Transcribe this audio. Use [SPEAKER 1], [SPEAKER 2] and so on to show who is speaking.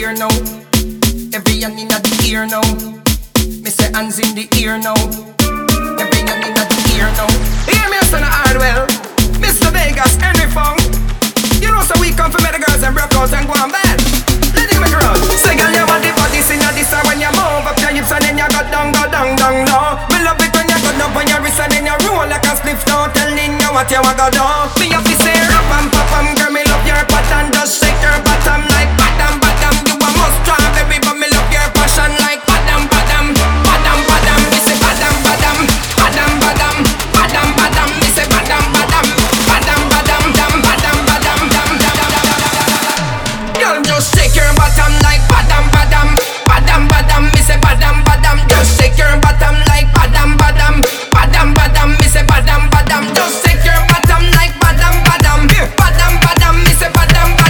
[SPEAKER 1] ear now. Every hand in the ear now. Me say hands in the ear now. Every hand in the ear now. Hear me, son of Hardwell. Mr. Vegas, any phone. You know so we come from